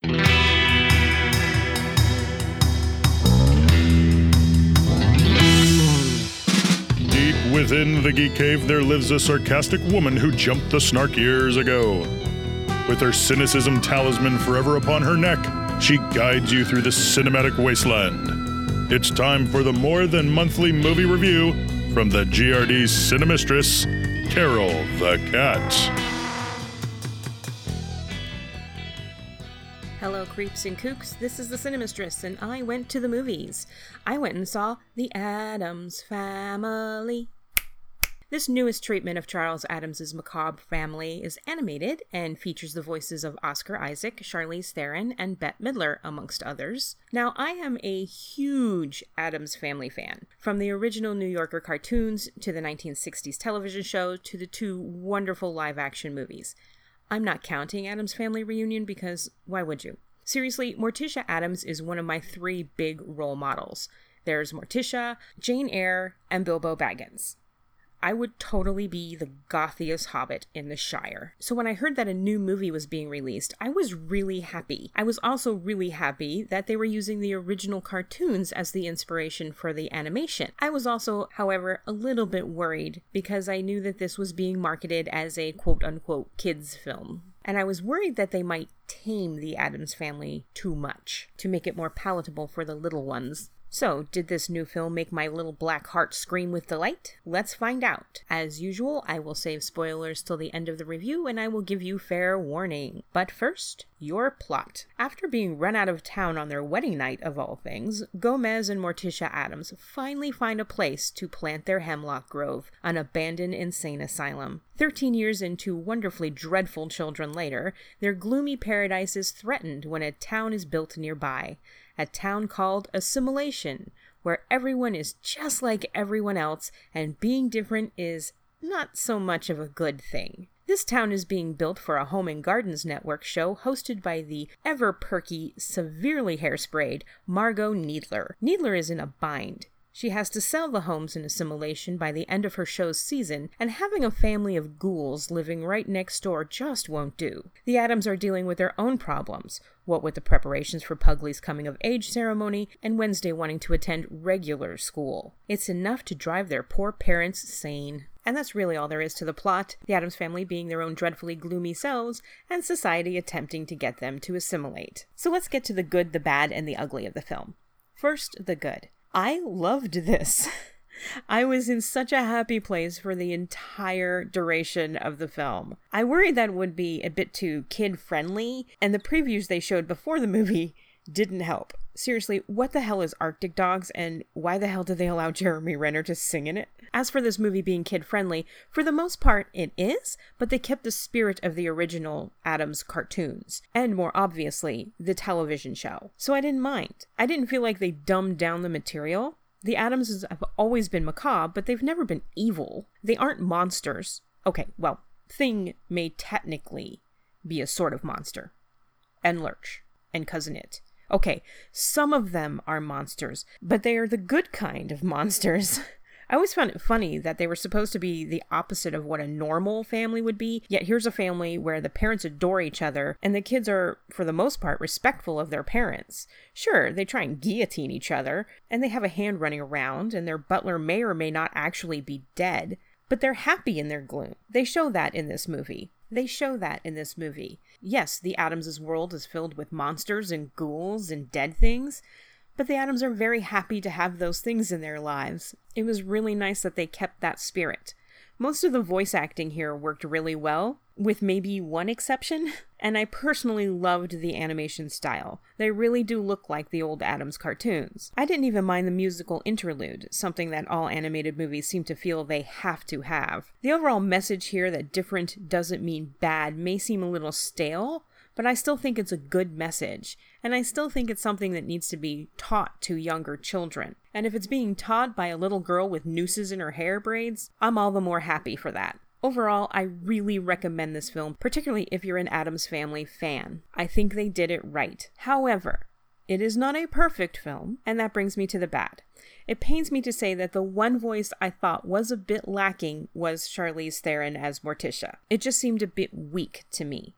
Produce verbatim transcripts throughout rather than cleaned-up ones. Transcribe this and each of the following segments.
Deep within the Geek Cave, there lives a sarcastic woman who jumped the snark years ago. With her cynicism talisman forever upon her neck, she guides you through the cinematic wasteland. It's time for the more than monthly movie review from the G R D Cinemistress, Carol the Cat. Hello, creeps and kooks. This is the Cinemistress, and I went to the movies. I went and saw The Addams Family. This newest treatment of Charles Addams' macabre family is animated and features the voices of Oscar Isaac, Charlize Theron, and Bette Midler, amongst others. Now, I am a huge Addams Family fan. From the original New Yorker cartoons to the nineteen sixties television show to the two wonderful live-action movies. I'm not counting Addams Family Reunion because why would you? Seriously, Morticia Addams is one of my three big role models. There's Morticia, Jane Eyre, and Bilbo Baggins. I would totally be the gothiest hobbit in the Shire. So when I heard that a new movie was being released, I was really happy. I was also really happy that they were using the original cartoons as the inspiration for the animation. I was also, however, a little bit worried because I knew that this was being marketed as a quote-unquote kids film. And I was worried that they might tame the Addams Family too much to make it more palatable for the little ones. So, did this new film make my little black heart scream with delight? Let's find out. As usual, I will save spoilers till the end of the review, and I will give you fair warning. But first, your plot. After being run out of town on their wedding night, of all things, Gomez and Morticia Addams finally find a place to plant their hemlock grove, an abandoned insane asylum. Thirteen years and two wonderfully dreadful children later, their gloomy paradise is threatened when a town is built nearby. A town called Assimilation, where everyone is just like everyone else, and being different is not so much of a good thing. This town is being built for a Home and Gardens Network show hosted by the ever-perky, severely hairsprayed Margot Needler. Needler is in a bind. She has to sell the homes in Assimilation by the end of her show's season, and having a family of ghouls living right next door just won't do. The Addams are dealing with their own problems, what with the preparations for Pugly's coming-of-age ceremony and Wednesday wanting to attend regular school. It's enough to drive their poor parents sane. And that's really all there is to the plot, the Addams family being their own dreadfully gloomy selves, and society attempting to get them to assimilate. So let's get to the good, the bad, and the ugly of the film. First, the good. I loved this. I was in such a happy place for the entire duration of the film. I worried that it would be a bit too kid-friendly, and the previews they showed before the movie didn't help. Seriously, what the hell is Arctic Dogs, and why the hell did they allow Jeremy Renner to sing in it? As for this movie being kid-friendly, for the most part it is, but they kept the spirit of the original Addams cartoons, and more obviously, the television show. So I didn't mind. I didn't feel like they dumbed down the material. The Addamses have always been macabre, but they've never been evil. They aren't monsters. Okay, well, Thing may technically be a sort of monster. And Lurch. And Cousin It. Okay, some of them are monsters, but they are the good kind of monsters. I always found it funny that they were supposed to be the opposite of what a normal family would be, yet here's a family where the parents adore each other, and the kids are, for the most part, respectful of their parents. Sure, they try and guillotine each other, and they have a hand running around, and their butler may or may not actually be dead, but they're happy in their gloom. They show that in this movie. They show that in this movie. Yes, the Addams' world is filled with monsters and ghouls and dead things, but the Addams are very happy to have those things in their lives. It was really nice that they kept that spirit. Most of the voice acting here worked really well, with maybe one exception, and I personally loved the animation style. They really do look like the old Addams cartoons. I didn't even mind the musical interlude, something that all animated movies seem to feel they have to have. The overall message here that different doesn't mean bad may seem a little stale, but I still think it's a good message, and I still think it's something that needs to be taught to younger children. And if it's being taught by a little girl with nooses in her hair braids, I'm all the more happy for that. Overall, I really recommend this film, particularly if you're an Addams Family fan. I think they did it right. However, it is not a perfect film, and that brings me to the bad. It pains me to say that the one voice I thought was a bit lacking was Charlize Theron as Morticia. It just seemed a bit weak to me.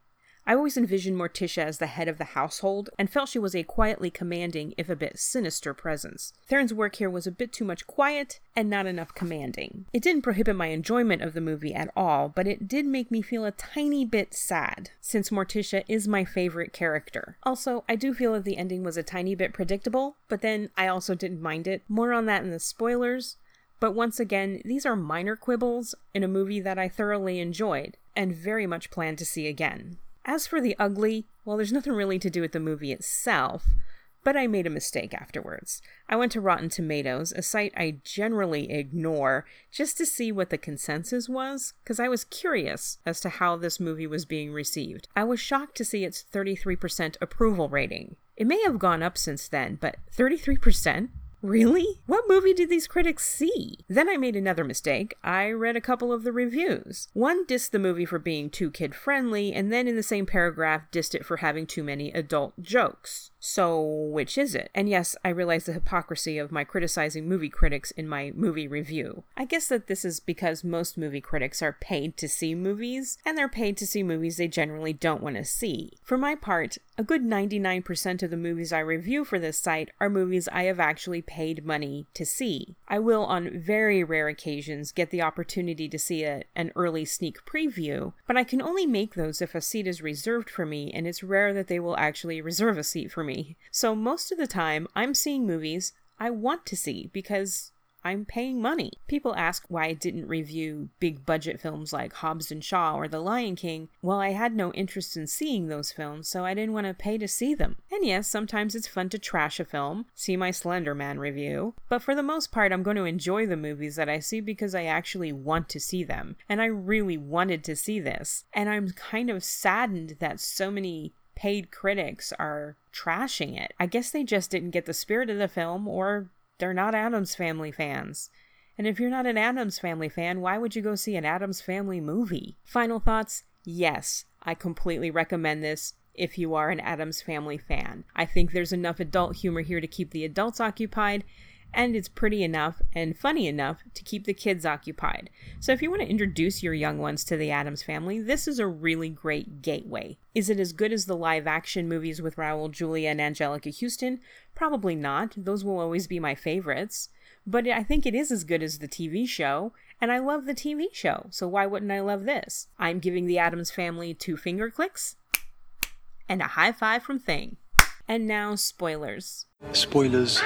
I always envisioned Morticia as the head of the household, and felt she was a quietly commanding, if a bit sinister presence. Theron's work here was a bit too much quiet, and not enough commanding. It didn't prohibit my enjoyment of the movie at all, but it did make me feel a tiny bit sad, since Morticia is my favorite character. Also, I do feel that the ending was a tiny bit predictable, but then I also didn't mind it. More on that in the spoilers. But once again, these are minor quibbles in a movie that I thoroughly enjoyed, and very much plan to see again. As for the ugly, well, there's nothing really to do with the movie itself, but I made a mistake afterwards. I went to Rotten Tomatoes, a site I generally ignore, just to see what the consensus was, because I was curious as to how this movie was being received. I was shocked to see its thirty-three percent approval rating. It may have gone up since then, but thirty-three percent? Really? What movie did these critics see? Then I made another mistake. I read a couple of the reviews. One dissed the movie for being too kid-friendly, and then in the same paragraph dissed it for having too many adult jokes. So, which is it? And yes, I realize the hypocrisy of my criticizing movie critics in my movie review. I guess that this is because most movie critics are paid to see movies, and they're paid to see movies they generally don't want to see. For my part, a good ninety-nine percent of the movies I review for this site are movies I have actually paid money to see. I will, on very rare occasions, get the opportunity to see a, an early sneak preview, but I can only make those if a seat is reserved for me, and it's rare that they will actually reserve a seat for me. So most of the time, I'm seeing movies I want to see because I'm paying money. People ask why I didn't review big budget films like Hobbs and Shaw or The Lion King. Well, I had no interest in seeing those films, so I didn't want to pay to see them. And yes, sometimes it's fun to trash a film, see my Slender Man review, but for the most part, I'm going to enjoy the movies that I see because I actually want to see them. And I really wanted to see this. And I'm kind of saddened that so many paid critics are trashing it. I guess they just didn't get the spirit of the film, or they're not Addams Family fans. And if you're not an Addams Family fan, why would you go see an Addams Family movie? Final thoughts? Yes, I completely recommend this if you are an Addams Family fan. I think there's enough adult humor here to keep the adults occupied, and it's pretty enough and funny enough to keep the kids occupied. So if you want to introduce your young ones to the Addams Family, this is a really great gateway. Is it as good as the live-action movies with Raul Julia and Angelica Houston? Probably not. Those will always be my favorites. But I think it is as good as the T V show, and I love the T V show, so why wouldn't I love this? I'm giving the Addams Family two finger clicks and a high five from Thing. And now, spoilers. Spoilers.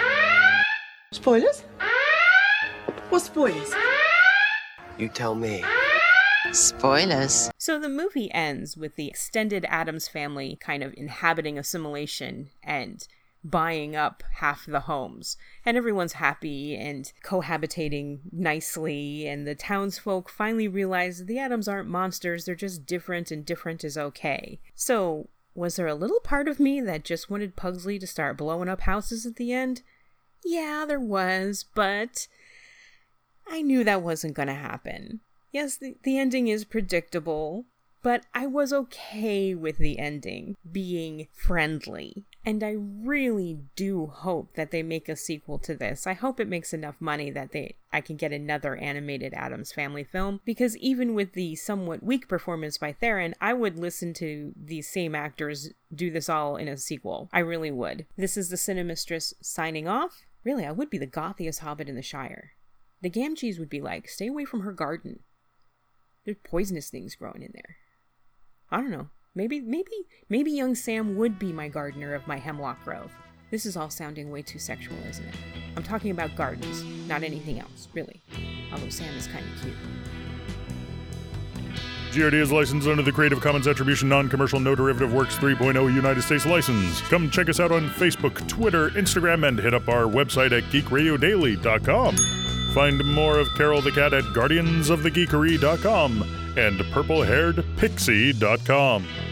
Spoilers? What spoilers? You tell me. Spoilers. So the movie ends with the extended Addams Family kind of inhabiting assimilation and buying up half the homes. And everyone's happy and cohabitating nicely, and the townsfolk finally realize the Addams aren't monsters, they're just different, and different is okay. So, was there a little part of me that just wanted Pugsley to start blowing up houses at the end? Yeah, there was, but I knew that wasn't going to happen. Yes, the, the ending is predictable, but I was okay with the ending being friendly. And I really do hope that they make a sequel to this. I hope it makes enough money that they I can get another animated Addams Family film, because even with the somewhat weak performance by Theron, I would listen to these same actors do this all in a sequel. I really would. This is the Cinemistress signing off. Really, I would be the gothiest hobbit in the Shire. The Gamgees would be like, stay away from her garden. There's poisonous things growing in there. I don't know. Maybe, maybe, maybe young Sam would be my gardener of my hemlock grove. This is all sounding way too sexual, isn't it? I'm talking about gardens, not anything else, really. Although Sam is kind of cute. G R D is licensed under the Creative Commons Attribution Non-Commercial No Derivative Works three point oh United States license. Come check us out on Facebook, Twitter, Instagram, and hit up our website at geek radio daily dot com. Find more of Carol the Cat at guardians of the geekery dot com and purple haired pixie dot com.